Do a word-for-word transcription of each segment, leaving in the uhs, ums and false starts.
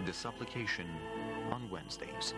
The supplication on Wednesdays.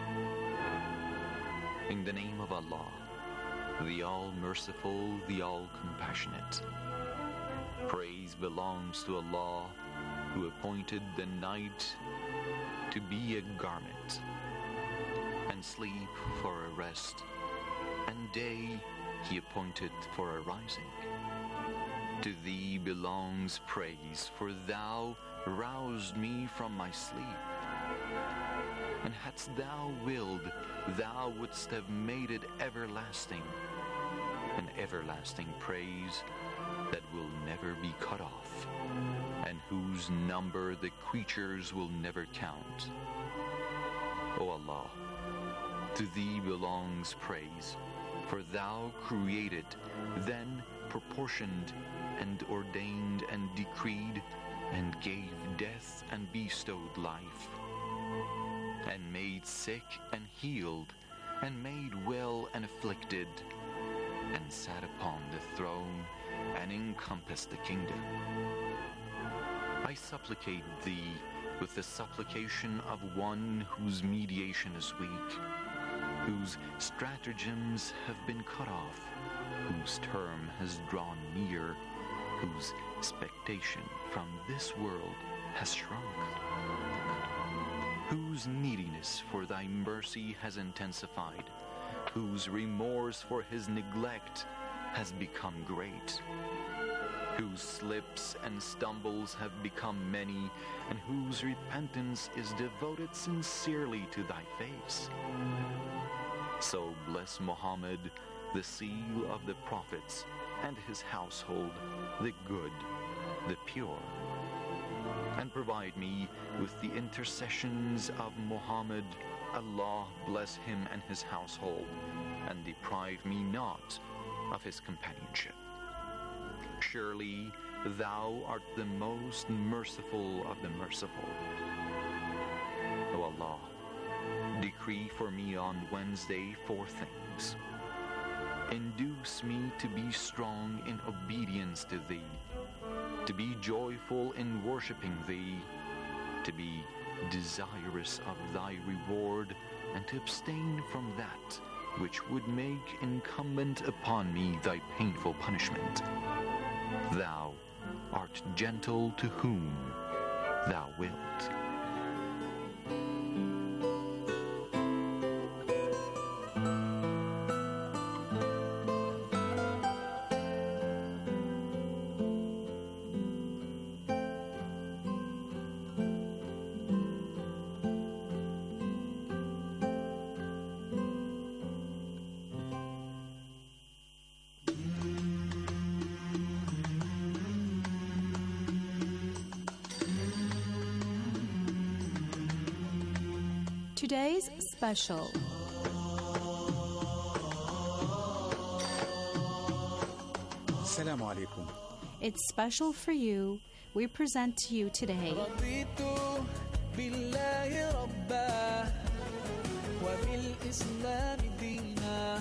In the name of Allah, the All-Merciful, the All-Compassionate. Praise belongs to Allah, who appointed the night to be a garment, and sleep for a rest, and day He appointed for a rising. To Thee belongs praise, for Thou roused me from my sleep. And hadst Thou willed, Thou wouldst have made it everlasting, an everlasting praise that will never be cut off, and whose number the creatures will never count. O Allah, to Thee belongs praise, for Thou created, then proportioned, and ordained and decreed, and gave death and bestowed life, and made sick and healed, and made well and afflicted, and sat upon the throne, and encompassed the kingdom. I supplicate Thee with the supplication of one whose mediation is weak, whose stratagems have been cut off, whose term has drawn near, whose expectation from this world has shrunk, whose neediness for Thy mercy has intensified, whose remorse for his neglect has become great, whose slips and stumbles have become many, and whose repentance is devoted sincerely to Thy face. So bless Muhammad, the seal of the prophets, and his household, the good, the pure. And provide me with the intercessions of Muhammad. Allah bless him and his household, and deprive me not of his companionship. Surely Thou art the most merciful of the merciful. O Allah, decree for me on Wednesday four things. Induce me to be strong in obedience to Thee, to be joyful in worshiping Thee, to be desirous of Thy reward, and to abstain from that which would make incumbent upon me Thy painful punishment. Thou art gentle to whom Thou wilt. Today's special. Assalamu alaikum. It's special for you. We present to you today. رضيت بالله ربا وبالإسلام دينا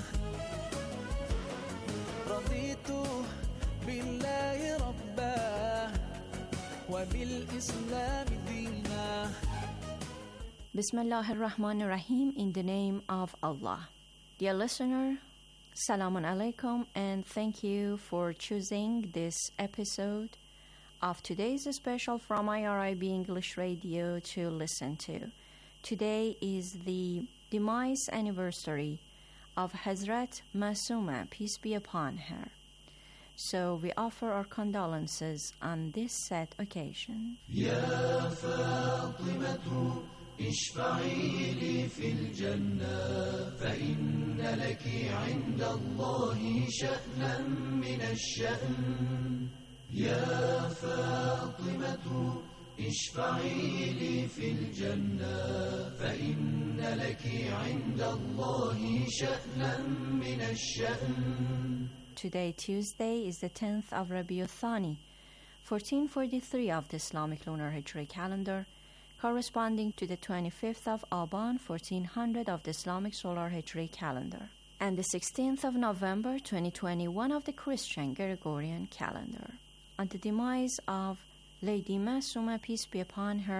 رضيت بالله ربا وبالإسلام دينا Bismillah ar-Rahman ar-Rahim, in the name of Allah. Dear listener, Salamun Alaikum, and thank you for choosing this episode of today's special from I R I B English Radio to listen to. Today is the demise anniversary of Hazrat Masuma, peace be upon her. So we offer our condolences on this sad occasion. يا فاطمة اشفعي لي في الجنة فإن لك عند الله شأنا من الشأن يا فاطمة اشفعي لي في الجنة فإن لك عند الله شأنا من الشأن. Today, Tuesday, is the tenth of Rabiul Thani, fourteen forty-three of the Islamic Lunar Hijri calendar, corresponding to the twenty-fifth of Aban, fourteen hundred of the Islamic Solar Hijri calendar, and the sixteenth of November, twenty twenty-one of the Christian Gregorian calendar. On the demise of Lady Masuma, peace be upon her,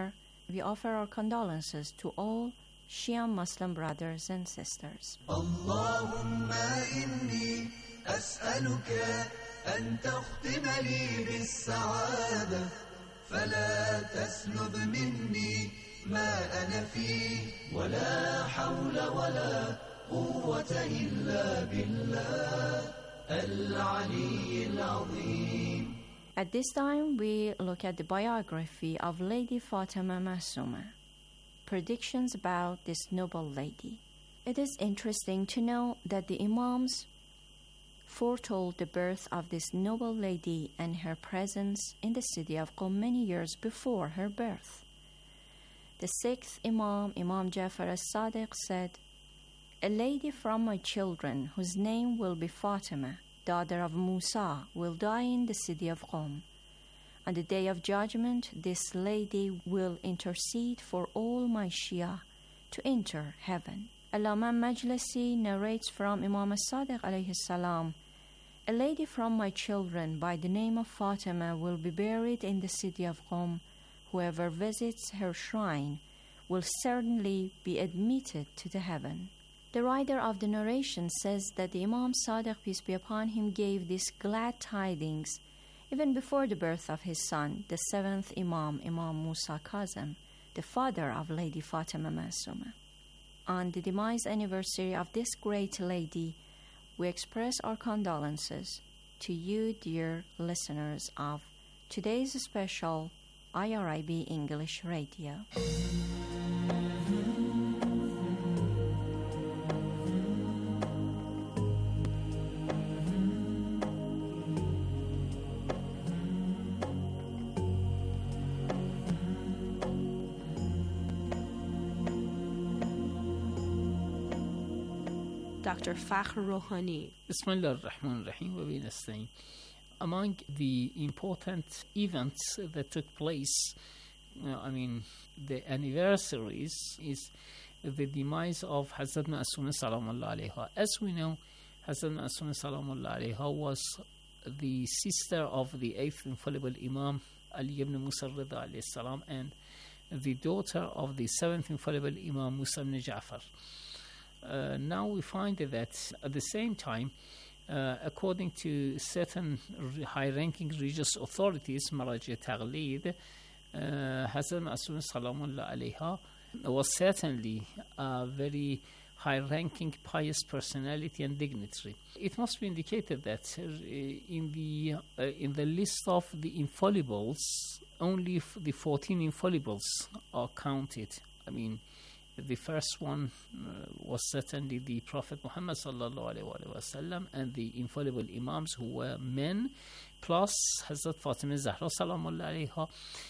we offer our condolences to all Shia Muslim brothers and sisters. Allahumma inni as'aluka an takhtima li bis-sa'ada fala taslub minni ma ana fihi wa la hawla wa la quwwata illa billah al-'ali al-'azim. At this time, we look at the biography of Lady Fatima Masuma. Predictions about this noble lady. It is interesting to know that the Imams foretold the birth of this noble lady and her presence in the city of Qom many years before her birth. The sixth Imam, Imam Jafar as-Sadiq, said, "A lady from my children, whose name will be Fatima, daughter of Musa, will die in the city of Qom. On the day of judgment, this lady will intercede for all my Shia to enter heaven." Allama Majlisi narrates from Imam as-Sadiq alayhi salam, "A lady from my children by the name of Fatima will be buried in the city of Qom. Whoever visits her shrine will certainly be admitted to the heaven." The writer of the narration says that the Imam Sadiq, peace be upon him, gave these glad tidings even before the birth of his son, the seventh Imam, Imam Musa Kazim, the father of Lady Fatima Masuma. On the demise anniversary of this great lady, we express our condolences to you, dear listeners of today's special I R I B English Radio. Doctor Fakhr Rouhani. Bismillah ar-Rahman ar-Rahim wa bihi nasta'in. Among the important events that took place, uh, I mean, the anniversaries, is the demise of Hazrat Ma'asuma Salamullah alayha. As we know, Hazrat Ma'asuma Salamullah alayha was the sister of the eighth infallible Imam Ali ibn Musa Rida alayhi salam and the daughter of the seventh infallible Imam Musa ibn Ja'far. Uh, now we find that at the same time, uh, according to certain high-ranking religious authorities, Maraji Taghlid, uh, Hazrat Ma'asuma Salamullah alayha was certainly a very high-ranking pious personality and dignitary. It must be indicated that uh, in the uh, in the list of the infallibles, only f- the fourteen infallibles are counted. I mean, the first one uh, was certainly the Prophet Muhammad sallallahu alaihi wasallam and the infallible Imams who were men, plus Hazrat Fatima Zahra salamullah alaiha,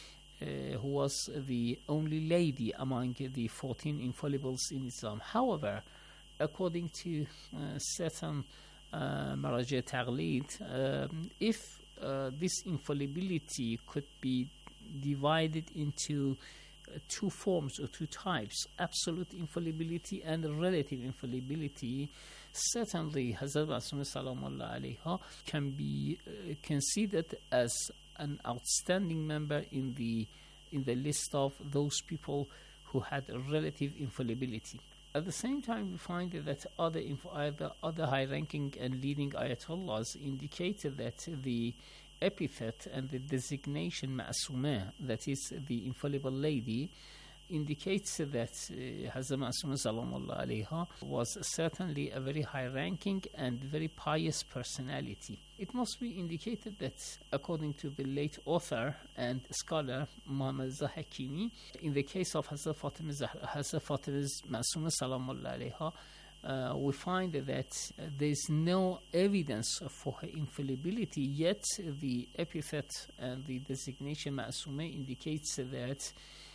uh, who was the only lady among the fourteen infallibles in Islam. However, according to uh, certain uh, Maraji Taghlid, um, if uh, this infallibility could be divided into two forms or two types, absolute infallibility and relative infallibility, certainly Hazrat Ma'asuma Salamullah alayha can be uh, considered as an outstanding member in the in the list of those people who had a relative infallibility. At the same time, we find that other inf- other, other high-ranking and leading ayatollahs indicated that the epithet and the designation Ma'asuma, that is the infallible lady, indicates that uh, Hazrat Ma'asuma Salamullah alayha was certainly a very high-ranking and very pious personality. It must be indicated that, according to the late author and scholar Muhammad Zahakini, in the case of Hazrat Fatima Hazrat Fatima's Ma'asuma Salamullah alayha, Uh, we find that uh, there is no evidence for her infallibility, yet the epithet and the designation Ma'asuma indicates that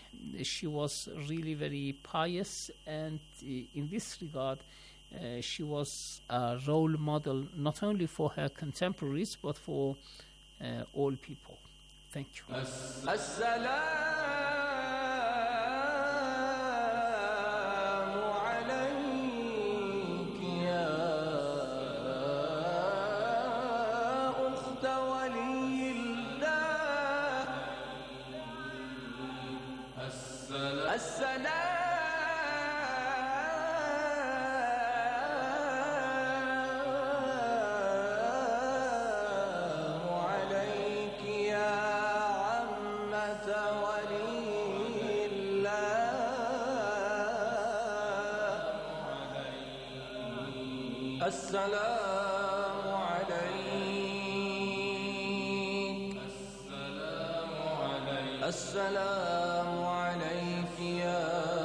she was really very pious, and uh, in this regard uh, she was a role model not only for her contemporaries but for uh, all people. Thank you. السلام السلام عليك السلام عليك يا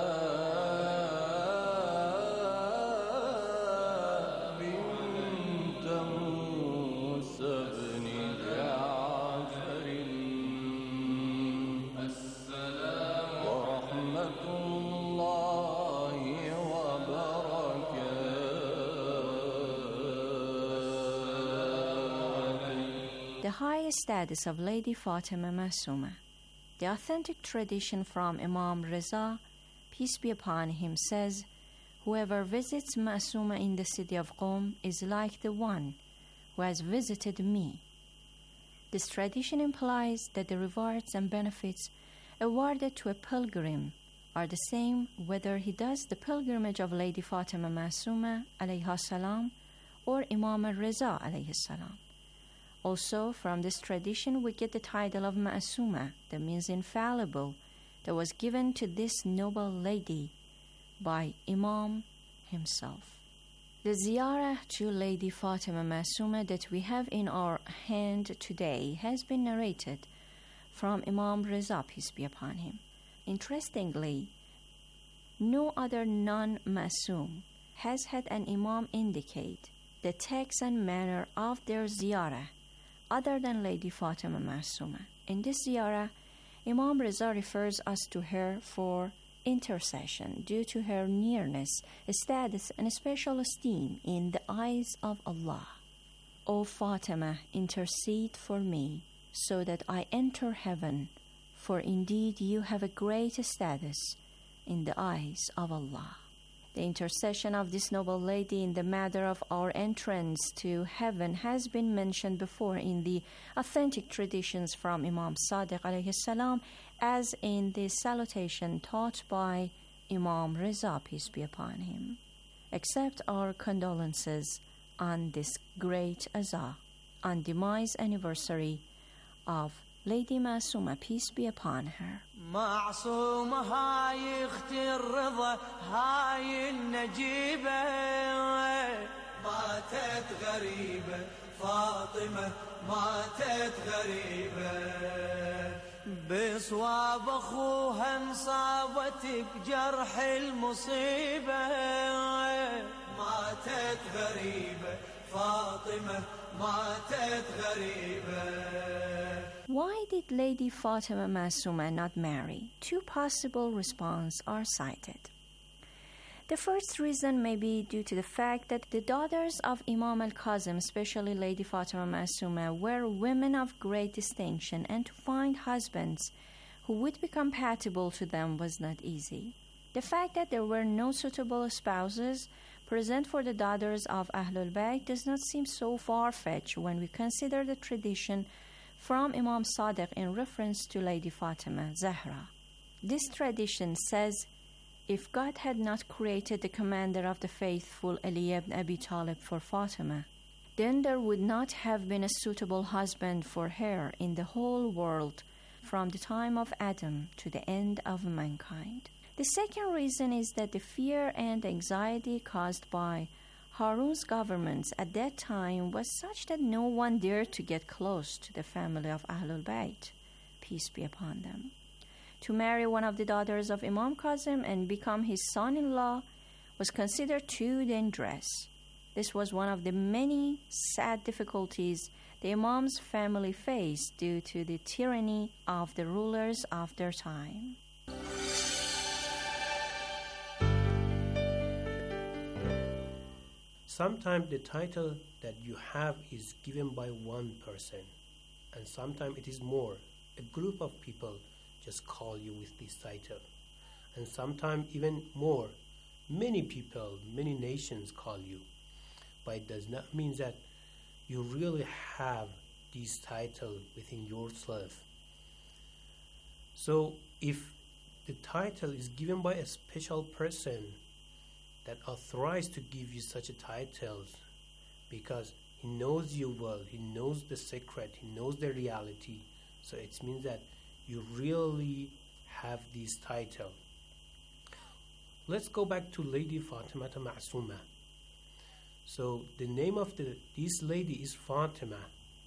بنت موسى بن جعفر السلام ورحمة الله وبركاته. The highest status of Lady Fatima Masuma. The authentic tradition from Imam Reza, peace be upon him, says, whoever visits Masuma in the city of Qom is like the one who has visited me. This tradition implies that the rewards and benefits awarded to a pilgrim are the same whether he does the pilgrimage of Lady Fatima Masuma alayha salam or Imam Reza alayhi salam. Also, from this tradition, we get the title of Ma'asuma, that means infallible, that was given to this noble lady by Imam himself. The ziyarah to Lady Fatima Masuma that we have in our hand today has been narrated from Imam Reza, peace be upon him. Interestingly, no other non-Masum has had an Imam indicate the text and manner of their ziyarah other than Lady Fatima Masuma. In this ziyarah, Imam Reza refers us to her for intercession due to her nearness, status, and special esteem in the eyes of Allah. O Fatima, intercede for me so that I enter heaven, for indeed you have a great status in the eyes of Allah. The intercession of this noble lady in the matter of our entrance to heaven has been mentioned before in the authentic traditions from Imam Sadiq alayhi salam, as in the salutation taught by Imam Reza, peace be upon him. Accept our condolences on this great azah, on demise anniversary of Lady Masuma, peace be upon her. معصومة هاي اختي الرضا هاي النجيبة ماتت غريبة فاطمة ماتت غريبة بصواب اخوها انصابت بجرح المصيبة ماتت غريبة فاطمة ماتت غريبة. Why did Lady Fatima Masuma not marry? Two possible responses are cited. The first reason may be due to the fact that the daughters of Imam al-Kazim, especially Lady Fatima Masuma, were women of great distinction, and to find husbands who would be compatible to them was not easy. The fact that there were no suitable spouses present for the daughters of Ahlul Bayt does not seem so far-fetched when we consider the tradition from Imam Sadiq in reference to Lady Fatima Zahra. This tradition says, if God had not created the commander of the faithful Ali ibn Abi Talib for Fatima, then there would not have been a suitable husband for her in the whole world from the time of Adam to the end of mankind. The second reason is that the fear and anxiety caused by Harun's government at that time was such that no one dared to get close to the family of Ahlul Bayt, peace be upon them. To marry one of the daughters of Imam Kazim and become his son-in-law was considered too dangerous. This was one of the many sad difficulties the Imam's family faced due to the tyranny of the rulers of their time. Sometimes the title that you have is given by one person, and sometimes it is more. A group of people just call you with this title, and sometimes even more. Many people, many nations call you, but it does not mean that you really have this title within yourself. So if the title is given by a special person that authorized to give you such a titles, because he knows you well, he knows the secret, he knows the reality. So it means that you really have this title. Let's go back to Lady Fatima Ma'suma. So the name of the this lady is Fatima.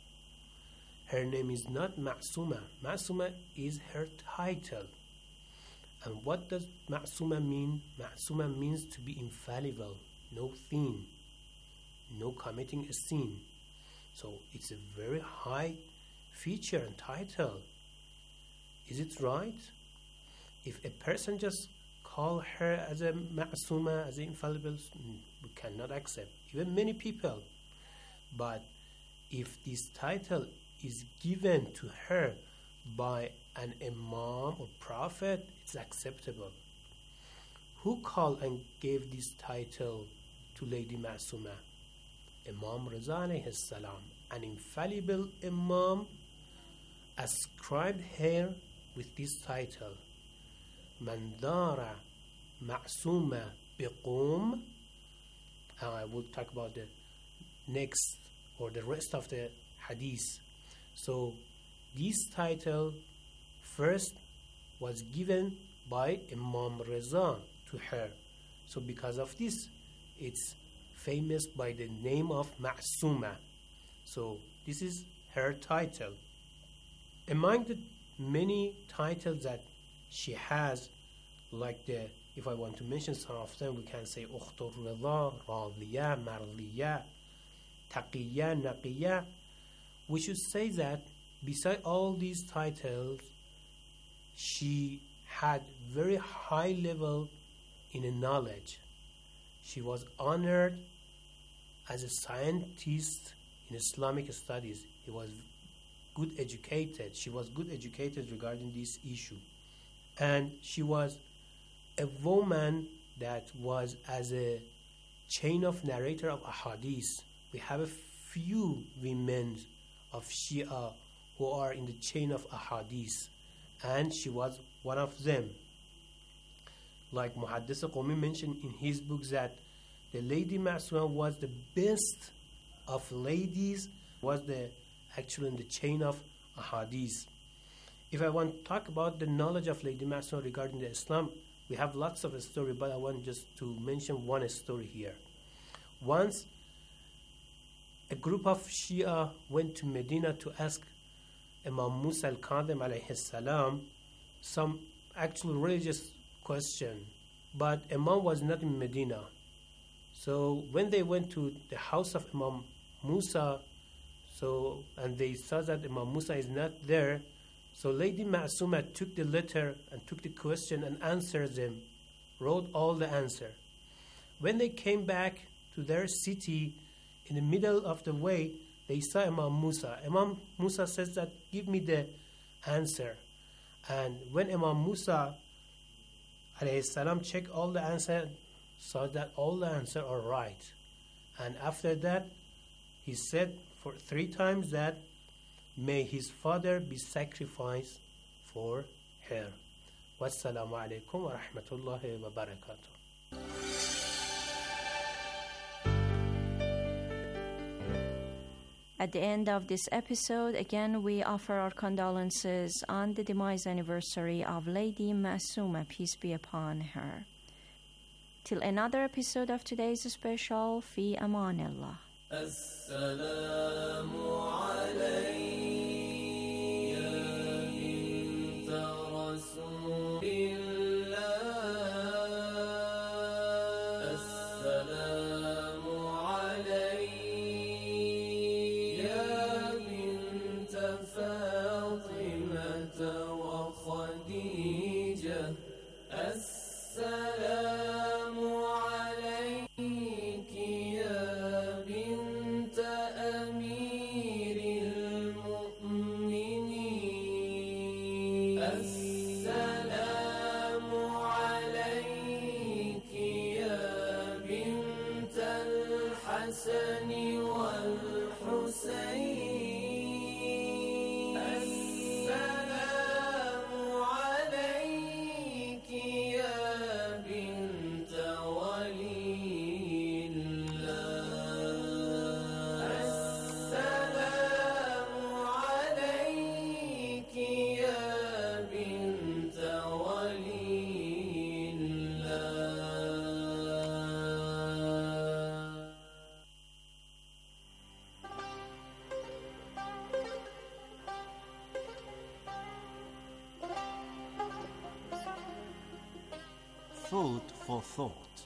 Her name is not Ma'suma. Ma'suma is her title. And what does Ma'suma mean? Ma'suma means to be infallible, no sin, no committing a sin. So it's a very high feature and title. Is it right? If a person just call her as a Ma'suma, as an infallible, we cannot accept, even many people. But if this title is given to her by an imam or prophet, it's acceptable. Who called and gave this title to Lady Ma'suma? Imam Raza alayhi salam, an infallible imam, ascribed her with this title. Man dara Ma'suma biqum. I will talk about the next or the rest of the hadith. So this title first was given by Imam Reza to her. So because of this, it's famous by the name of Ma'suma. So this is her title. Among the many titles that she has, like the, if I want to mention some of them, we can say Ukhtur Rida, Radiya, Marliya, Taqiyya, Naqiyya. We should say that beside all these titles, she had very high level in a knowledge. She was honored as a scientist in Islamic studies. He was good educated. She was good educated regarding this issue. And she was a woman that was as a chain of narrator of ahadith. We have a few women of Shia who are in the chain of ahadith, and she was one of them. Like Muhaddis Qawmi mentioned in his book that the Lady Ma'suma was the best of ladies, was the actually in the chain of ahadith. If I want to talk about the knowledge of Lady Ma'suma regarding the Islam, we have lots of story, but I want just to mention one story here. Once a group of Shia went to Medina to ask Imam Musa al-Kadhim alayhi salam some actual religious question, but Imam was not in Medina. So when they went to the house of Imam Musa, so and they saw that Imam Musa is not there, so Lady Ma'suma took the letter and took the question and answered them, wrote all the answer. When they came back to their city, in the middle of the way, they saw Imam Musa. Imam Musa says that, give me the answer. And when Imam Musa alayhi salam checked all the answer, saw that all the answer are right. And after that, he said for three times that may his father be sacrificed for her. Wassalamu alaikum wa rahmatullahi wa barakatuh. At the end of this episode, again, we offer our condolences on the demise anniversary of Lady Ma'suma, peace be upon her. Till another episode of today's special, Fi Amanillah. Assalamu alaykum. أمير المؤمنين Food for thought.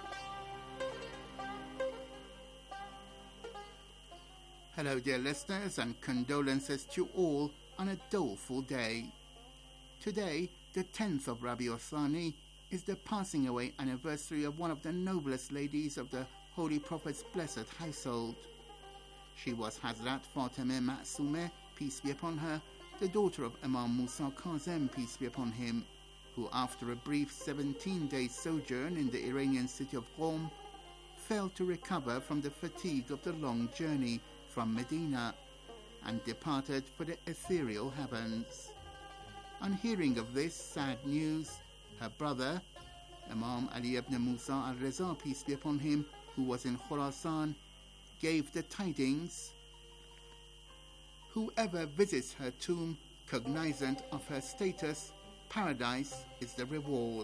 Hello, dear listeners, and condolences to all on a doleful day. Today, the tenth of Rabiul Thani, is the passing away anniversary of one of the noblest ladies of the Holy Prophet's blessed household. She was Hazrat Fatimah Ma'soomeh, peace be upon her, the daughter of Imam Musa Kazem, peace be upon him, who after a brief seventeen-day sojourn in the Iranian city of Qom, failed to recover from the fatigue of the long journey from Medina and departed for the ethereal heavens. On hearing of this sad news, her brother, Imam Ali ibn Musa al-Reza, peace be upon him, who was in Khurasan, gave the tidings, "Whoever visits her tomb, cognizant of her status, paradise is the reward."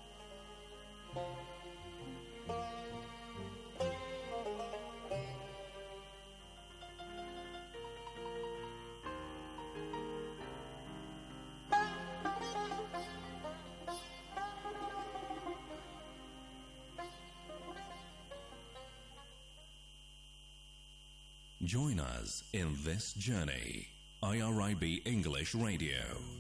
Join us in this journey. I R I B English Radio.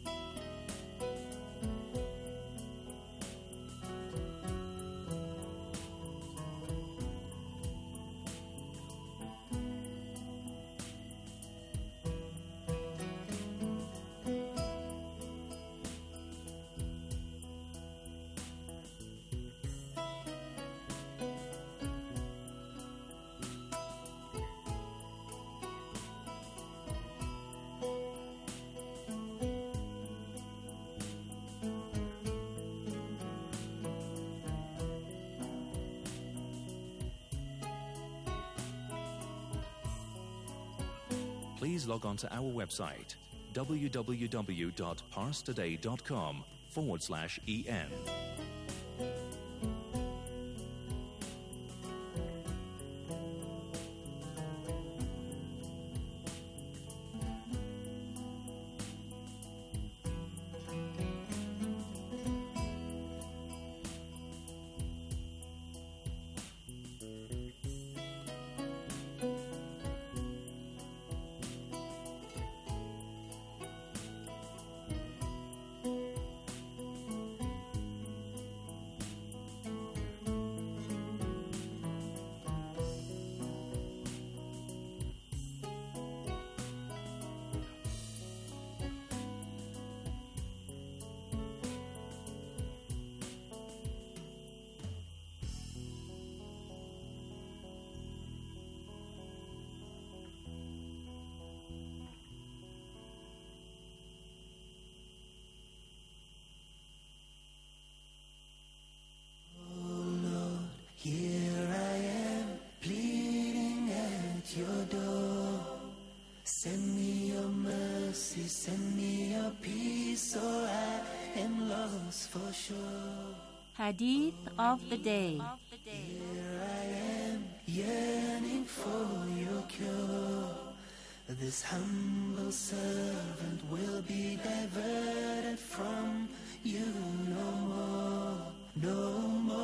Please log on to our website, www.parstoday.com forward slash EN. Here I am, pleading at your door. Send me your mercy, send me your peace, or I am lost for sure. Hadith of the day. Here I am, yearning for your cure. This humble servant will be diverted from you no more, no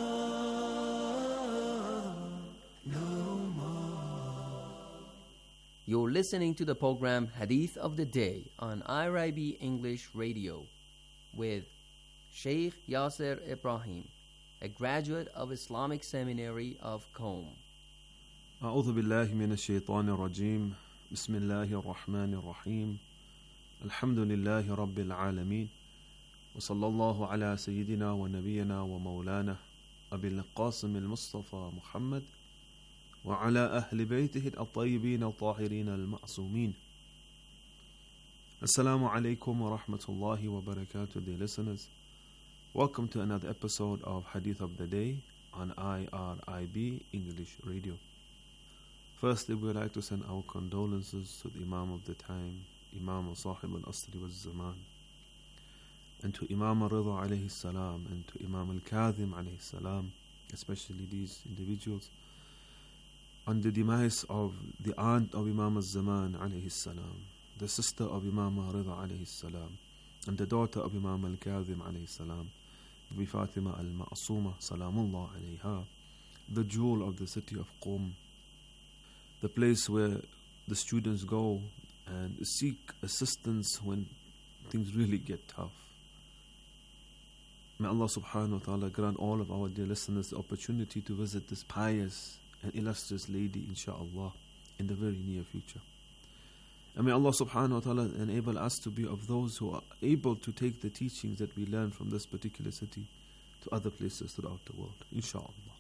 more, no more. You're listening to the program Hadith of the Day on I R I B English Radio with Sheikh Yasser Ibrahim, a graduate of Islamic Seminary of Qom. أعوذ بالله من الشيطان الرجيم. بسم الله الرحمن الرحيم. الحمد لله رب العالمين. وصلى الله على سيدنا ونبينا ومولانا أبي القاسم المصطفى محمد وعلى أهل بيته الطيبين الطاهرين المعصومين. Assalamu alaikum wa rahmatullahi wa barakatuh, dear listeners. Welcome to another episode of Hadith of the Day on I R I B English Radio. Firstly, we would like to send our condolences to the Imam of the time, Imam Sahib al-Asri wal-Zaman, and to Imam al-Rida alayhi salam, and to Imam al-Kadhim alayhi salam, especially these individuals, on the demise of the aunt of Imam al-Zaman alayhi salam, the sister of Imam al-Rida alayhi salam, and the daughter of Imam al-Kadhim alayhi salam. Bibi Fatima al-Ma'asuma Salamullah alayha, the jewel of the city of Qom, the place where the students go and seek assistance when things really get tough. May Allah subhanahu wa ta'ala grant all of our dear listeners the opportunity to visit this pious and illustrious lady, inshaAllah, in the very near future. And may Allah subhanahu wa ta'ala enable us to be of those who are able to take the teachings that we learn from this particular city to other places throughout the world, inshaAllah.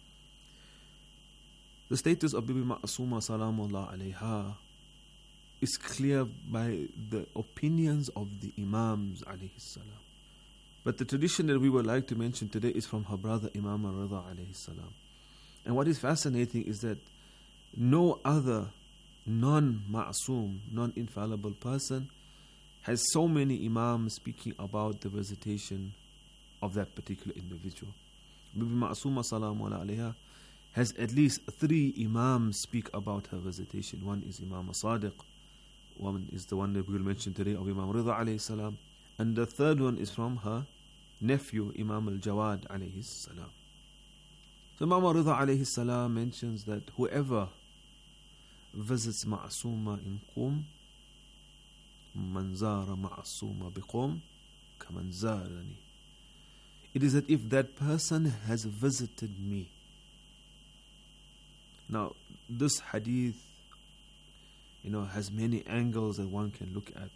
The status of Bibi Ma'asuma Salamullah alayha is clear by the opinions of the Imams alayhi salam. But the tradition that we would like to mention today is from her brother Imam al-Rida alayhi salam. And what is fascinating is that no other non-ma'asum, non-infallible person has so many imams speaking about the visitation of that particular individual. Bibi Ma'asuma Salamullah alayha has at least three imams speak about her visitation. One is Imam Sadiq, one is the one that we will mention today of Imam Rida alayhi salam, and the third one is from her nephew Imam al-Jawad alayhi salam. So Imam Rida alayhi salam mentions that whoever visits Ma'asuma in Qum, man zara Ma'asuma biqum kaman zarani. It is that if that person has visited me. Now, this hadith, you know, has many angles that one can look at,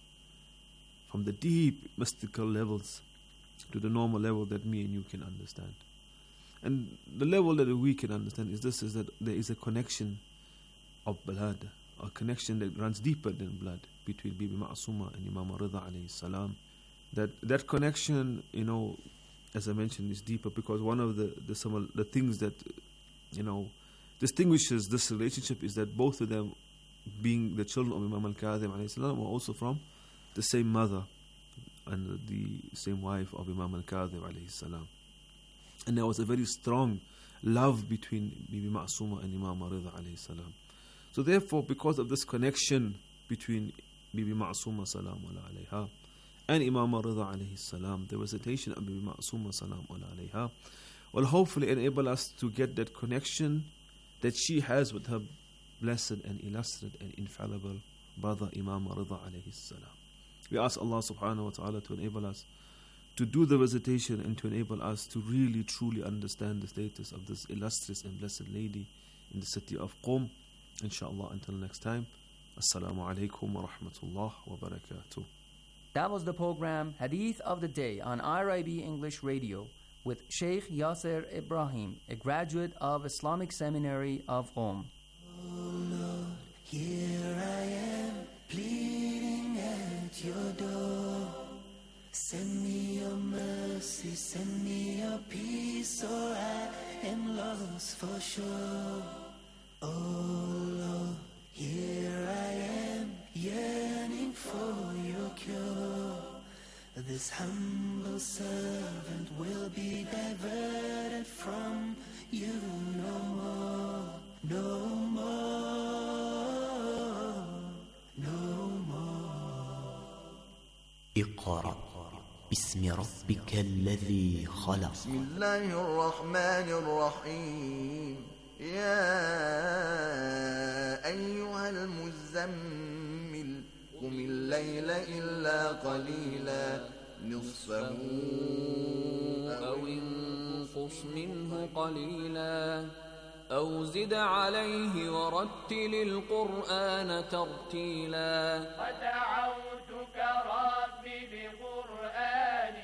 from the deep mystical levels to the normal level that me and you can understand. And the level that we can understand is this, is that there is a connection of blood, a connection that runs deeper than blood between Bibi Ma'asuma and Imam Rida alayhi salam. That that connection, you know, as I mentioned, is deeper because one of the the, some of the things that, you know, distinguishes this relationship is that both of them, being the children of Imam al-Kadhim alayhi salam, were also from the same mother and the same wife of Imam al-Kadhim alayhi salam. And there was a very strong love between Bibi Ma'asuma and Imam Rida alayhi salam. So therefore, because of this connection between Bibi Ma'asuma Salamullah alayha and Imam Rida alayhi salam, the recitation of Bibi Ma'asuma Salamullah alayha will hopefully enable us to get that connection that she has with her blessed and illustrious and infallible brother Imam Rida alayhi salam. We ask Allah subhanahu wa ta'ala to enable us to do the visitation and to enable us to really truly understand the status of this illustrious and blessed lady in the city of Qom. Inshallah, until next time, Assalamu alaikum wa rahmatullah wa barakatuh. That was the program Hadith of the Day on I R I B English Radio with Sheikh Yasser Ibrahim, a graduate of Islamic Seminary of Qom. Oh Lord, here I am, pleading at your door. Send me your mercy, send me your peace, or I am lost for sure. Oh Lord, here I am, yearning for your cure. This humble servant will be diverted from you no more, no more, no more. اقرأ باسم ربك الذي خلق. بسم الله الرحمن الرحيم. يا أيها المزمل قم الليل إلا قليلا نصفه أو انقص منه قليلا أو زد عليه ورتل القرآن ترتيلا ودعوتك ربي بقرآنك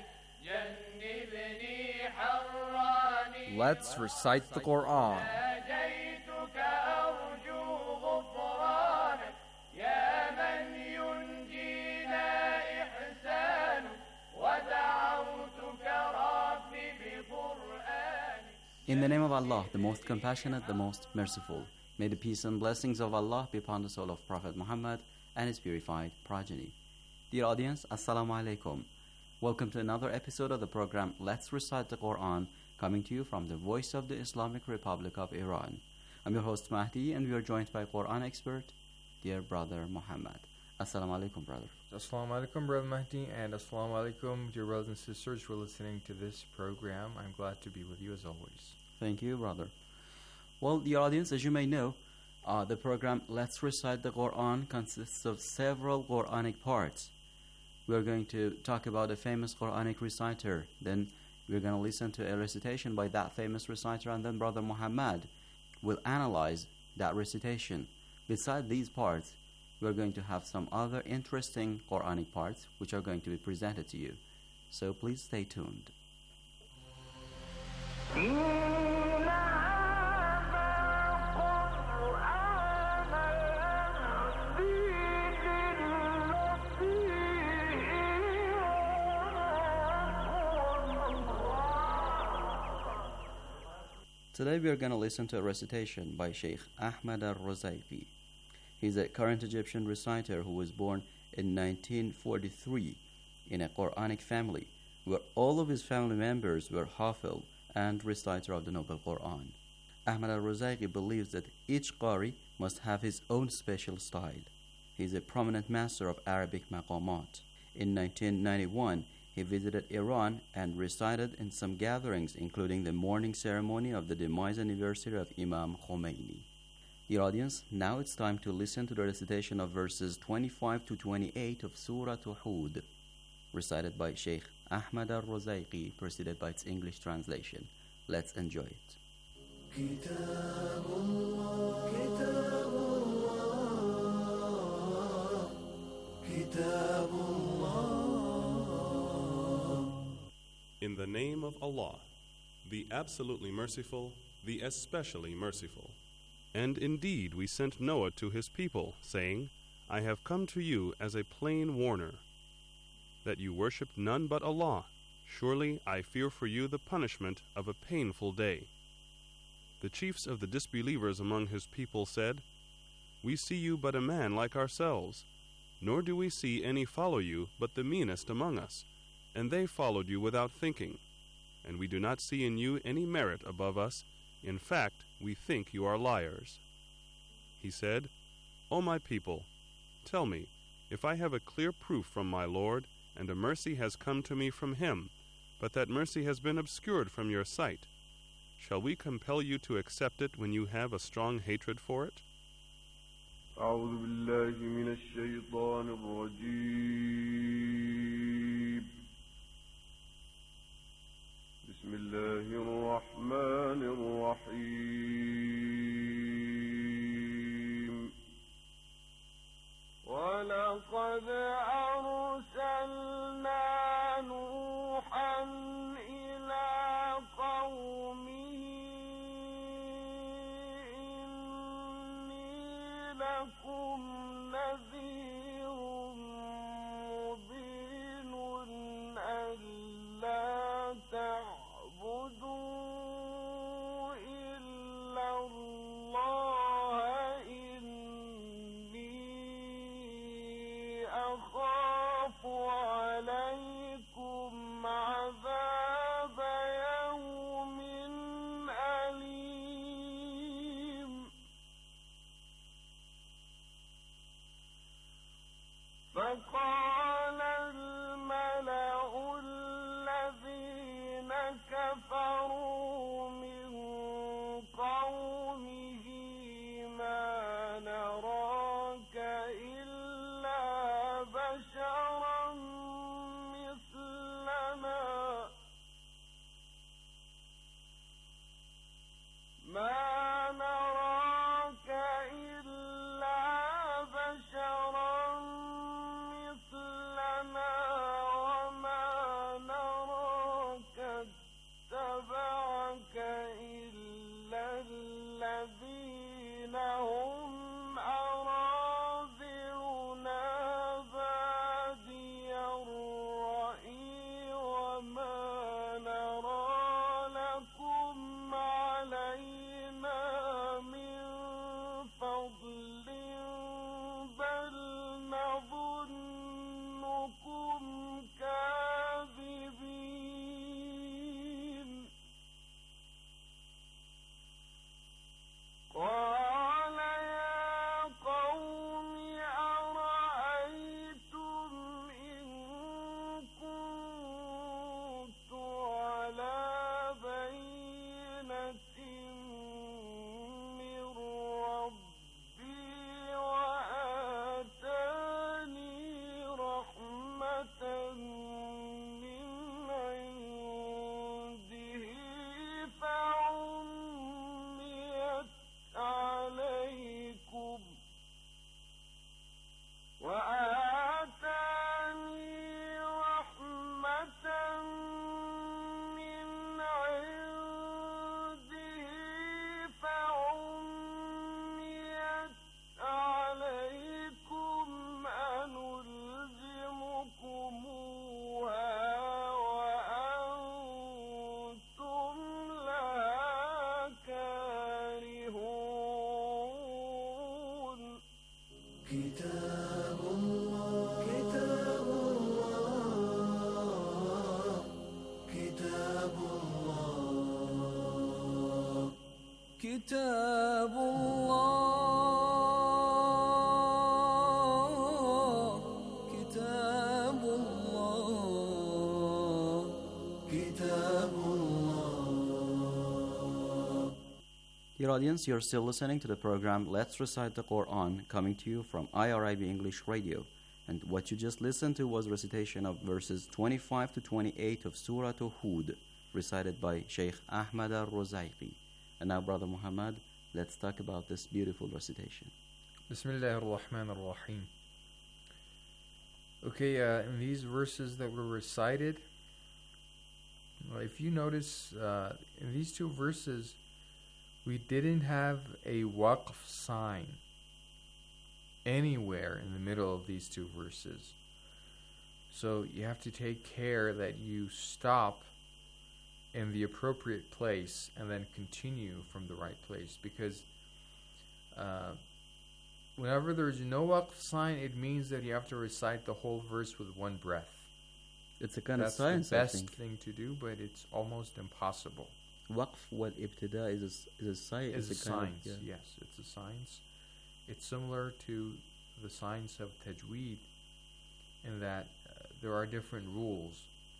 جنبني حراني. Let's recite the Quran. ناجيتك أرجو غفرانك يا من ينجينا إحسانك ودعوتك ربي بقرآنك. In the name of Allah, the most compassionate, the most merciful. May the peace and blessings of Allah be upon the soul of Prophet Muhammad and his purified progeny. Dear audience, Assalamu alaikum. Welcome to another episode of the program Let's Recite the Quran, coming to you from the voice of the Islamic Republic of Iran. I'm your host Mahdi, and we are joined by Quran expert, dear brother Muhammad. Assalamu alaikum, brother. Assalamu alaikum, Brother Mahdi, and assalamu alaikum, dear brothers and sisters who are listening to this program. I'm glad to be with you as always. Thank you, brother. Well, dear audience, as you may know, uh, the program Let's Recite the Quran consists of several Quranic parts. We are going to talk about a famous Quranic reciter. Then we're going to listen to a recitation by that famous reciter, and then Brother Muhammad will analyze that recitation. Beside these parts, we are going to have some other interesting Quranic parts which are going to be presented to you. So please stay tuned. Today we are going to listen to a recitation by Sheikh Ahmad al-Rozaiqi. He's a current Egyptian reciter who was born in nineteen forty-three in a Quranic family where all of his family members were Hafil and reciter of the Noble Quran. Ahmad al-Rozaiqi believes that each Qari must have his own special style. He is a prominent master of Arabic maqamat. In nineteen ninety-one, he visited Iran and recited in some gatherings, including the morning ceremony of the demise anniversary of Imam Khomeini. Dear audience, now it's time to listen to the recitation of verses twenty-five to twenty-eight of Surah Hud, recited by Sheikh Ahmad al-Rozaiqi, preceded by its English translation. Let's enjoy it. Kitabullah, Kitabullah, Kitabullah. In the name of Allah, the absolutely merciful, the especially merciful. And indeed we sent Noah to his people, saying, I have come to you as a plain warner, that you worship none but Allah. Surely I fear for you the punishment of a painful day. The chiefs of the disbelievers among his people said, We see you but a man like ourselves, nor do we see any follow you but the meanest among us. And they followed you without thinking, and we do not see in you any merit above us. In fact, we think you are liars. He said, O my people, tell me, if I have a clear proof from my Lord, and a mercy has come to me from him, but that mercy has been obscured from your sight, shall we compel you to accept it when you have a strong hatred for it? أعوذ بالله من الشيطان الرجيم بسم الله الرحمن الرحيم ولقد أرسلنا نوحا إلى قومه إني لكم نذير مبين ألا تعبدوا إلا الله إني أخاف عليكم عذاب يوم أليم فقال الملأ الذين كفروا من قومه ما نراك إلا بشرا مثلنا ما نراك إلا بشرا مثلنا وما نراك اتبعك كتاب الله كتاب الله كتاب الله. Dear audience, you're still listening to the program Let's Recite the Quran, coming to you from I R I B English Radio. And what you just listened to was recitation of verses twenty-five to twenty-eight of Surah Hud, recited by Sheikh Ahmad al-Rozaiqi. And now, Brother Muhammad, let's talk about this beautiful recitation. Bismillah ar-Rahman ar-Rahim. Okay, uh, in these verses that were recited, well, if you notice, uh, in these two verses, we didn't have a waqf sign anywhere in the middle of these two verses. So you have to take care that you stop in the appropriate place and then continue from the right place, because uh, whenever there's no waqf sign, it means that you have to recite the whole verse with one breath. It's a kind That's of science, the best I think. thing to do, but it's almost impossible. Waqf wal ibtida is a, is a science. It's a, a kind science, of, yeah. yes, it's a science. It's similar to the science of tajweed in that uh, there are different rules.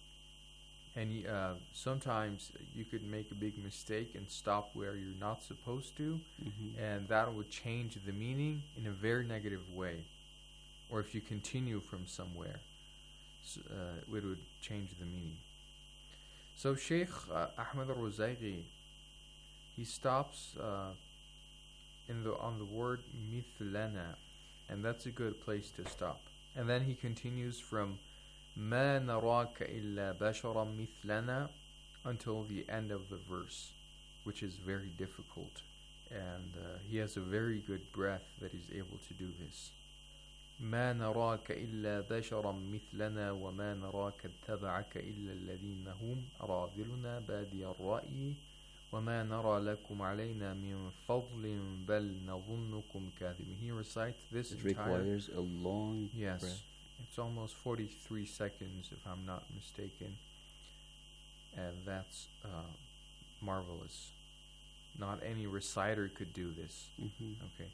And uh, sometimes you could make a big mistake and stop where you're not supposed to, Mhm. and that would change the meaning in a very negative way. Or if you continue from somewhere, s- uh, it would change the meaning. So Sheikh uh, Ahmad al-Rozaiqi, he stops uh, in the on the word mithlana, and that's a good place to stop. And then he continues from ما نراك إلا بشرا مثلنا until the end of the verse, which is very difficult. And uh, he has a very good breath that he's able to do this. ما نراك إلا بشرا مثلنا وما نراك اتبعك إلا الذين هم أراذلنا بادي الرأي وما نرى لكم علينا من فضل بل نظنكم كاذبين. He recites this It entire... requires a long Yes. breath. It's almost forty-three seconds, if I'm not mistaken. And that's uh, marvelous. Not any reciter could do this. Mhm. Okay.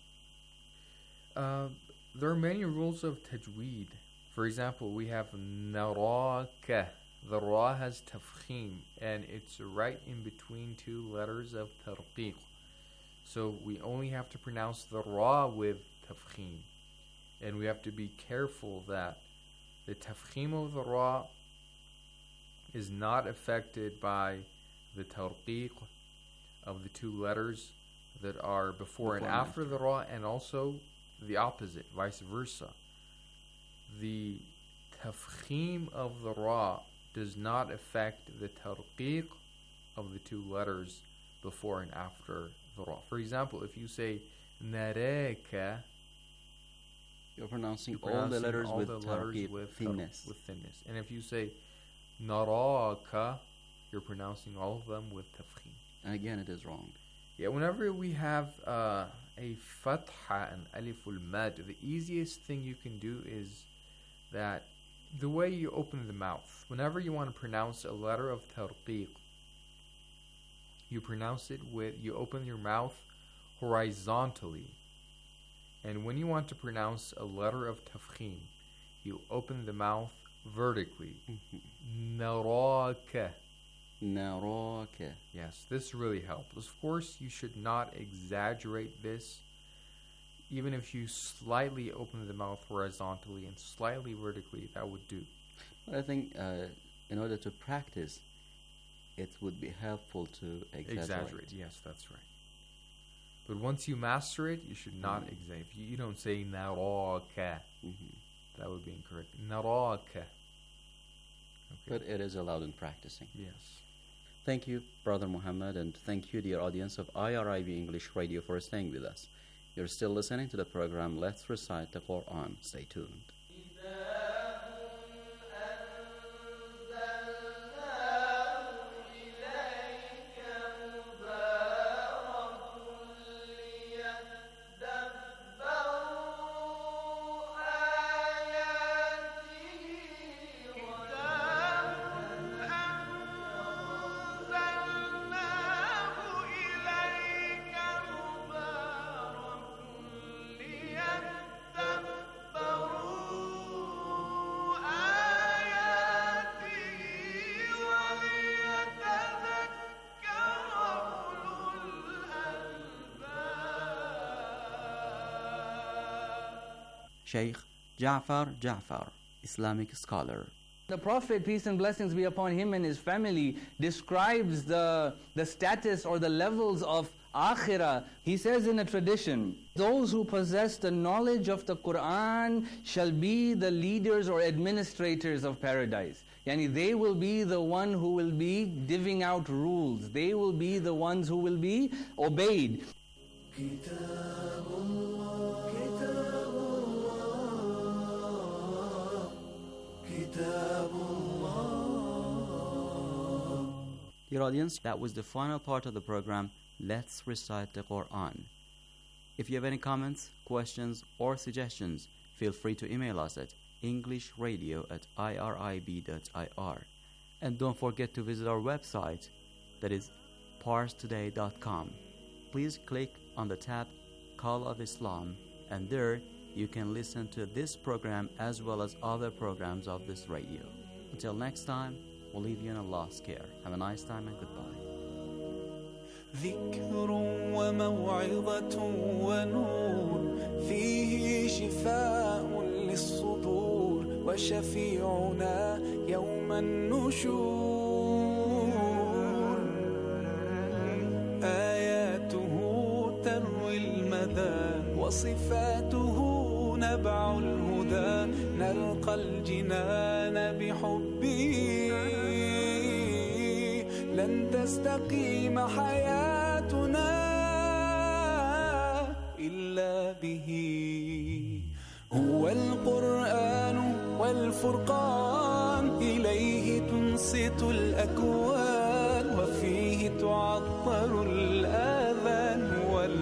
Uh, there are many rules of tajweed. For example, we have naraka. The ra has tafkhim, and it's right in between two letters of tarqiq. So we only have to pronounce the ra with tafkhim. And we have to be careful that the tafkhim of the ra is not affected by the tarqiq of the two letters that are before, before and after the ra, and also the opposite, vice versa. The tafkhim of the ra does not affect the tarqiq of the two letters before and after the ra. For example, if you say naraka, You're pronouncing, You're all the pronouncing letters all with the letters tarqiq, with thinness. with thinness. And if you say naraka, you're pronouncing all of them with tafkhim. And again, it is wrong. Yeah, whenever we have uh, a fatha and aliful mad, the easiest thing you can do is that the way you open the mouth. Whenever you want to pronounce a letter of tarqiq, you pronounce it with, you open your mouth horizontally. And when you want to pronounce a letter of tafkhim, you open the mouth vertically. Naraka. Naraka. Yes, this really helps. Of course, you should not exaggerate this. Even if you slightly open the mouth horizontally and slightly vertically, that would do. But I think uh, in order to practice, it would be helpful to exaggerate. Exaggerate, yes, that's right. But once you master it, you should not Mm. exaggerate. You, you don't say naraka. Mhm. That would be incorrect. Naraka. Okay. But it is allowed in practicing. Yes. Thank you, Brother Muhammad, and thank you, dear audience of I R I B English Radio, for staying with us. You're still listening to the program Let's Recite the Quran. Stay tuned. أنزلناه إليك Sheikh Ja'far Ja'far, Islamic scholar. The Prophet, peace and blessings be upon him and his family, describes the, the status or the levels of Akhirah. He says in a tradition, those who possess the knowledge of the Quran shall be the leaders or administrators of paradise. Yani they will be the one who will be giving out rules. They will be the ones who will be obeyed. Dear audience, that was the final part of the program, Let's Recite the Quran. If you have any comments, questions, or suggestions, feel free to email us at englishradio at irib dot I R. And don't forget to visit our website, that is pars today dot com. Please click on the tab Call of Islam, and there you can listen to this program as well as other programs of this radio. Until next time, we'll leave you in Allah's care. Have a nice time and goodbye. ذكر وموعظة ونور فيه شفاء للصدور وشفيعنا يوم النشور آياته تروي المدى وصفاته نبع الهدى نلقى الجنان بحبه لن تستقيم حياتنا إلا به هو القرآن والفرقان إليه تنصت الأكوان وفيه تعطر الآذان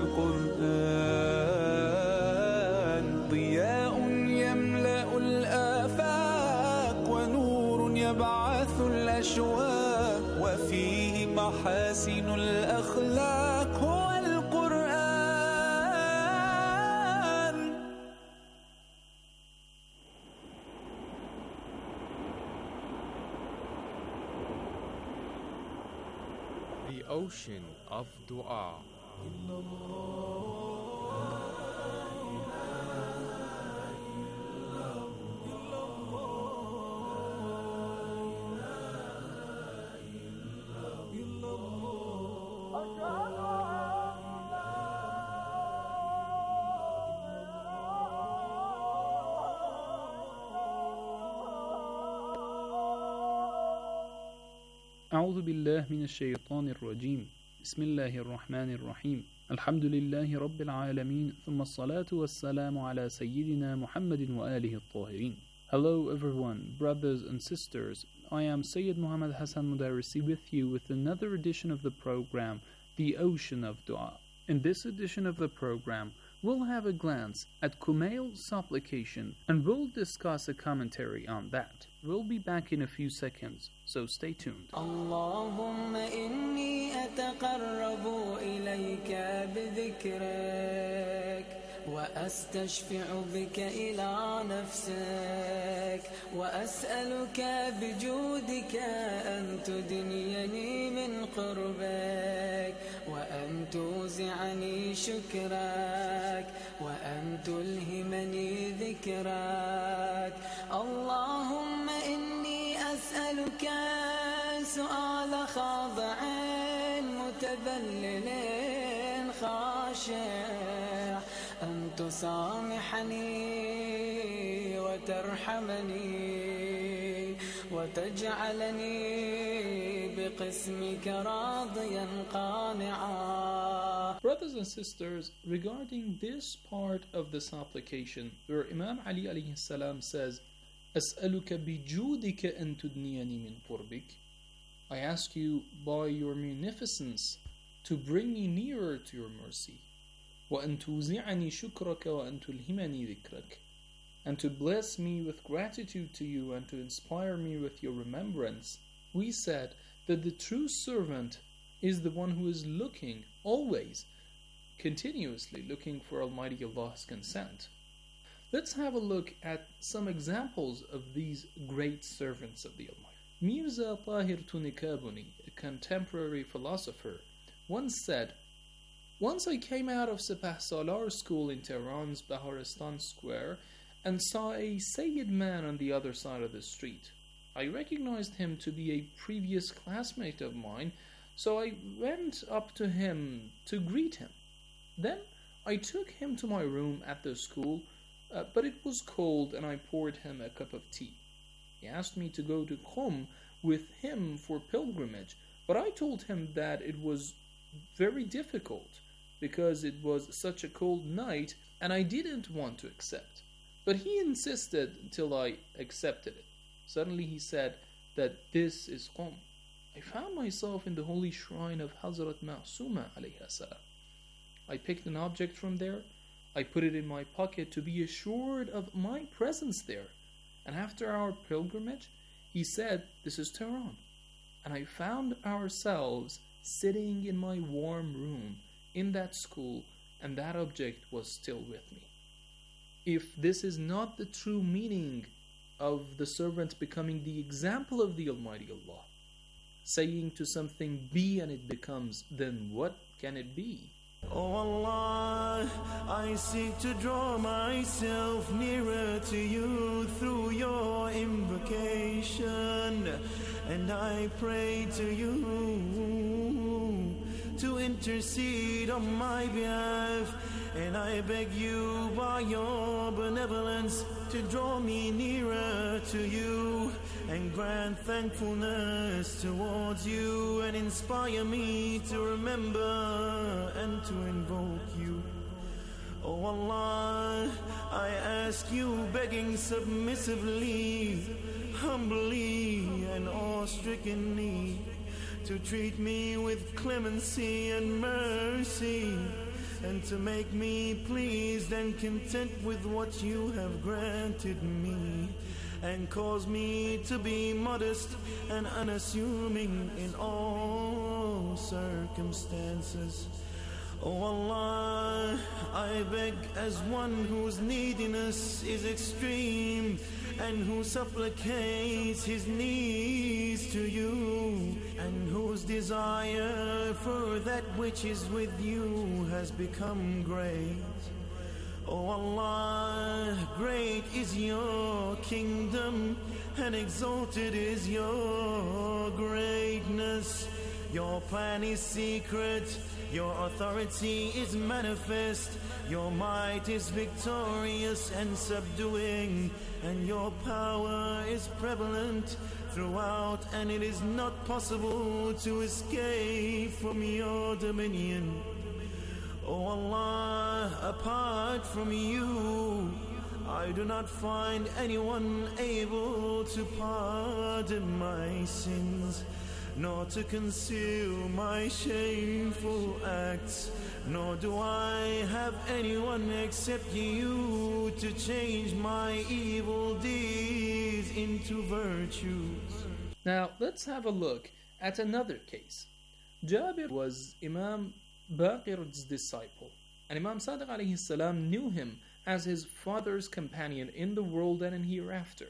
والقرآن ضياء يملأ الآفاق ونور يبعث الأشواق وفيه محاسن الأخلاق هو القرآن. The ocean of dua. أعوذ بالله من الشيطان الرجيم بسم الله الرحمن الرحيم الحمد لله رب العالمين ثم الصلاة والسلام على سيدنا محمد وآله الطاهرين. Hello everyone, brothers and sisters. I am Sayyid Muhammad Hassan Mudarisi with you with another edition of the program, The Ocean of Dua. In this edition of the program, we'll have a glance at Kumail's supplication and we'll discuss a commentary on that. We'll be back in a few seconds, so stay tuned. اللهم إني أتقرب إليك بذكرك وأستشفع بك إلى نفسك وأسألك بجودك أن تدنيني من قربك وأن توزعني شكرك وأن تلهمني ذكرك. اللهم إني أسألك سؤال خاضع متذلل خاشع أن تسامحني وترحمني وتجعلني بقسمك راضيا قانعا. Brothers and sisters, regarding this part of the supplication where Imam Ali alayhi salam says, أسألك بجودك أن تدنيني من قربك, I ask you by your munificence to bring me nearer to your mercy. وأن توزعني شكرك وأن تلهمني ذكرك, and to bless me with gratitude to you and to inspire me with your remembrance. We said that the true servant is the one who is looking, always, continuously looking for Almighty Allah's consent. Let's have a look at some examples of these great servants of the Almighty. Mirza Tahir Tunikabuni, a contemporary philosopher, once said, "Once I came out of Sepah Salar school in Tehran's Baharistan Square, and saw a Sayyid man on the other side of the street. I recognized him to be a previous classmate of mine, so I went up to him to greet him. Then I took him to my room at the school, uh, but it was cold and I poured him a cup of tea. He asked me to go to Qom with him for pilgrimage, but I told him that it was very difficult because it was such a cold night and I didn't want to accept. But he insisted until I accepted it. Suddenly he said that this is Qom. I found myself in the holy shrine of Hazrat Ma'suma alayha salam. I picked an object from there, I put it in my pocket to be assured of my presence there. And after our pilgrimage, he said, this is Tehran. And I found ourselves sitting in my warm room in that school, and that object was still with me. If this is not the true meaning of the servant becoming the example of the Almighty Allah, saying to something be and it becomes, then what can it be? Oh Allah, I seek to draw myself nearer to you through your invocation, and I pray to you to intercede on my behalf, and I beg you by your benevolence to draw me nearer to you and grant thankfulness towards you and inspire me to remember and to invoke you. Oh Allah, I ask you begging submissively, humbly and awe-strickenly to treat me with clemency and mercy, and to make me pleased and content with what you have granted me, and cause me to be modest and unassuming in all circumstances. Oh Allah, I beg as one whose neediness is extreme and who supplicates his needs to you, and whose desire for that which is with you has become great. Oh Allah, great is your kingdom and exalted is your greatness. Your plan is secret, your authority is manifest, your might is victorious and subduing, and your power is prevalent throughout, and it is not possible to escape from your dominion. Oh Allah, apart from you, I do not find anyone able to pardon my sins, nor to conceal my shameful acts, nor do I have anyone except you to change my evil deeds into virtues. Now let's have a look at another case. Jabir was Imam Baqir's disciple, and Imam Sadiq alayhi salam knew him as his father's companion in the world and in hereafter.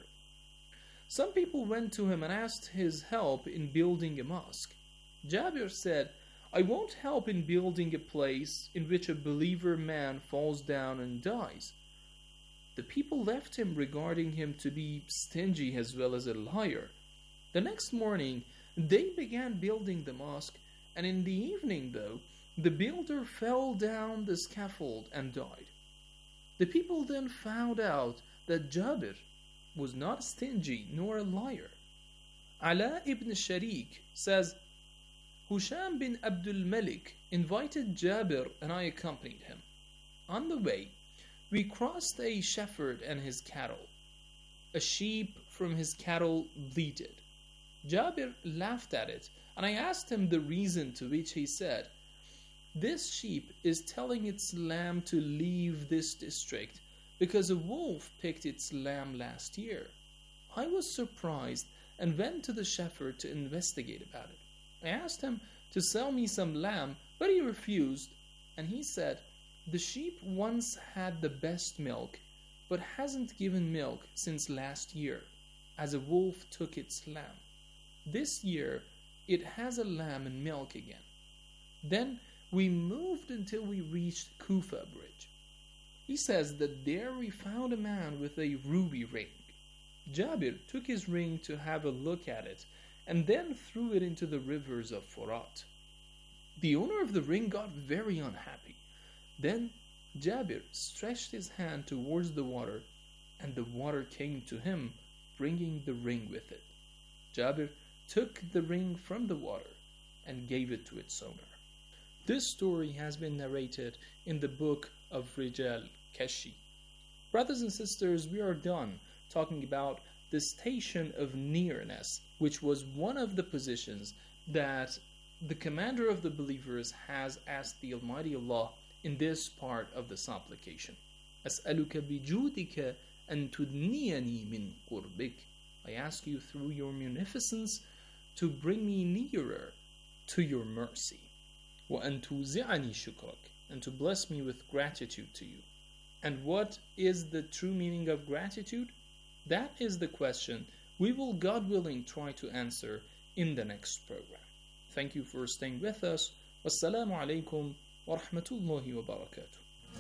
Some people went to him and asked his help in building a mosque. Jabir said, I won't help in building a place in which a believer man falls down and dies. The people left him regarding him to be stingy as well as a liar. The next morning, they began building the mosque, and in the evening, though, the builder fell down the scaffold and died. The people then found out that Jabir was not stingy nor a liar. Ala ibn Sharik says, Husham bin Abdul Malik invited Jabir and I accompanied him. On the way, we crossed a shepherd and his cattle. A sheep from his cattle bleated. Jabir laughed at it, and I asked him the reason, to which he said, This sheep is telling its lamb to leave this district because a wolf picked its lamb last year. I was surprised and went to the shepherd to investigate about it. I asked him to sell me some lamb, but he refused, and he said, The sheep once had the best milk, but hasn't given milk since last year, as a wolf took its lamb. This year, it has a lamb and milk again. Then we moved until we reached Kufa bridge. He says that there we found a man with a ruby ring. Jabir took his ring to have a look at it and then threw it into the rivers of Furat. The owner of the ring got very unhappy. Then Jabir stretched his hand towards the water, and the water came to him, bringing the ring with it. Jabir took the ring from the water and gave it to its owner. This story has been narrated in the book of Rijal Kashi. Brothers and sisters, we are done talking about the station of nearness, which was one of the positions that the commander of the believers has asked the Almighty Allah in this part of the supplication. أسألك بجودك أن تدنيني من قربك. I ask you through your munificence to bring me nearer to your mercy. وأن توزعني شكرك, and to bless me with gratitude to you. And what is the true meaning of gratitude? That is the question we will, God willing, try to answer in the next program. Thank you for staying with us. Wassalamu alaikum wa rahmatullahi wa barakatuh.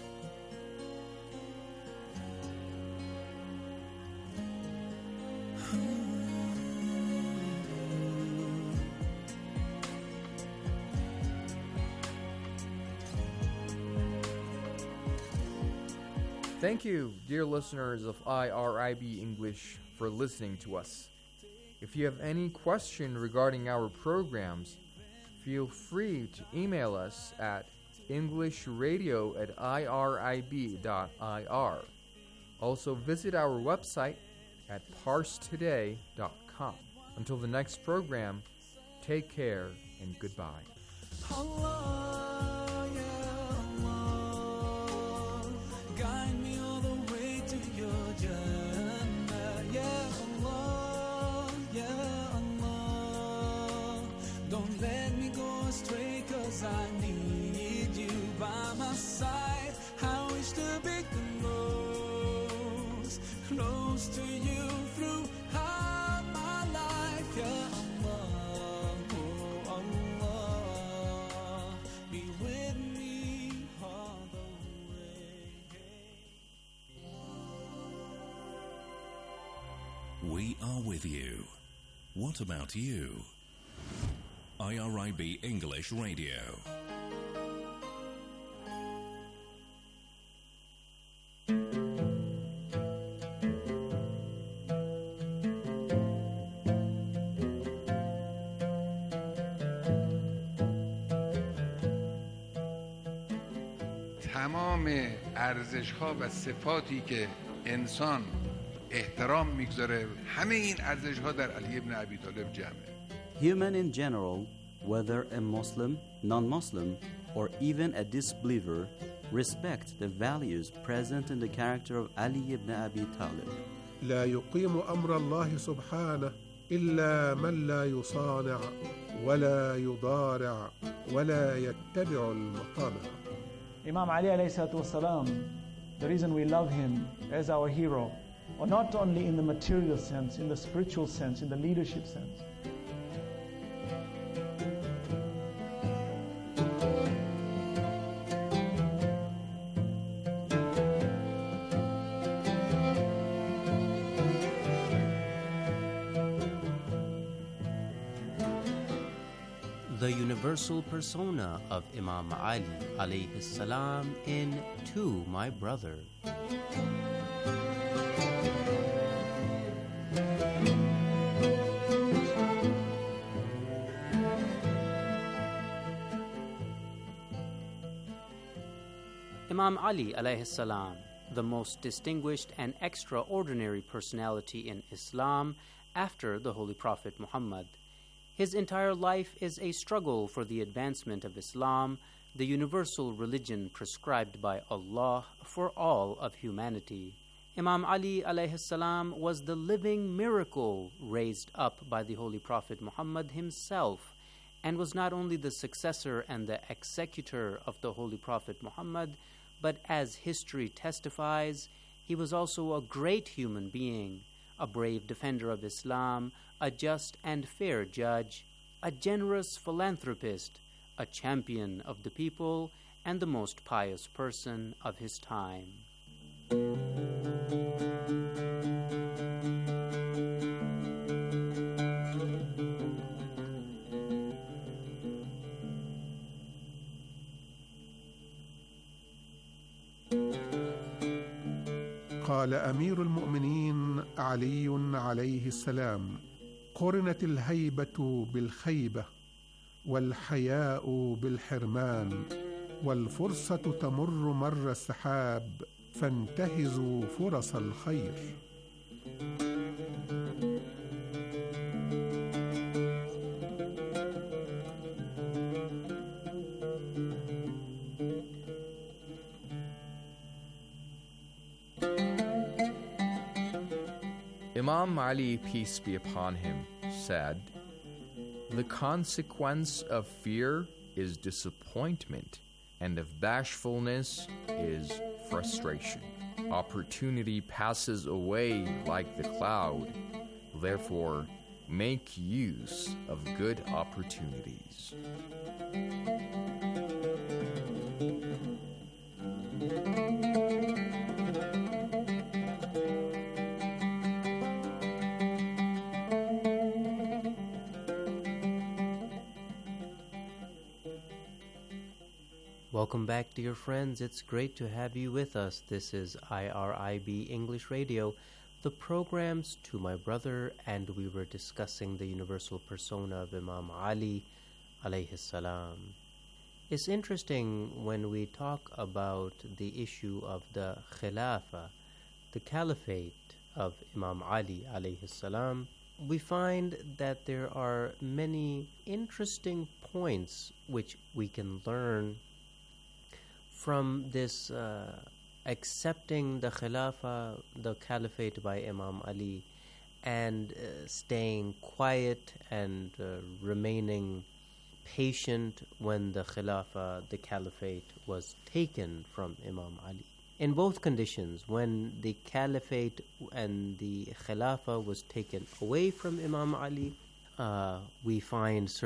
Thank you, dear listeners of I R I B English, for listening to us. If you have any question regarding our programs, feel free to email us at englishradio at irib dot I R. Also visit our website at parstoday dot com. Until the next program, take care and goodbye. Allah, ya Allah, guide me all the way to your Jannah. Ya Allah, ya Allah, don't let me go astray, 'cause I need you by my side. I wish to be close, close to you throughout my life. Ya Allah, oh Allah, be with me all the way. We are with you. What about you? I R I B English Radio. تمام ارزش‌ها و صفاتی که انسان احترام میگذاره، همه این ارزش‌ها در علی ابن ابی طالب جمعه. Human in general, whether a Muslim, non-Muslim, or even a disbeliever, respect the values present in the character of Ali ibn Abi Talib. لا يقيم أمر الله سبحانه إلا من لا يصانع ولا يضارع ولا يتبع المطامع. Imam Ali alayhi salatu wasalam, the reason we love him as our hero, or not only in the material sense, in the spiritual sense, in the leadership sense. The universal persona of Imam Ali alayhi salam in To My Brother. Imam Ali alayhi salam, the most distinguished and extraordinary personality in Islam after the Holy Prophet Muhammad. His entire life is a struggle for the advancement of Islam, the universal religion prescribed by Allah for all of humanity. Imam Ali alayhi salam was the living miracle raised up by the Holy Prophet Muhammad himself, and was not only the successor and the executor of the Holy Prophet Muhammad, but as history testifies, he was also a great human being, a brave defender of Islam, a just and fair judge, a generous philanthropist, a champion of the people, and the most pious person of his time. قال أمير المؤمنين علي عليه السلام: قرنت الهيبة بالخيبة، والحياء بالحرمان، والفرصة تمر مر السحاب، فانتهزوا فرص الخير. Imam Ali, peace be upon him, said, "The consequence of fear is disappointment, and of bashfulness is frustration. Opportunity passes away like the cloud. Therefore, make use of good opportunities." Welcome back, dear friends. It's great to have you with us. This is I R I B English Radio, the programs to my brother, and we were discussing the universal persona of Imam Ali alayhi salam. It's interesting when we talk about the issue of the Khilafah, the caliphate of Imam Ali alayhi salam, we find that there are many interesting points which we can learn from this uh, accepting the Khilafah, the caliphate by Imam Ali, and uh, staying quiet and uh, remaining patient when the Khilafah, the caliphate, was taken from Imam Ali. In both conditions, when the caliphate and the Khilafah was taken away from Imam Ali, uh, we find certain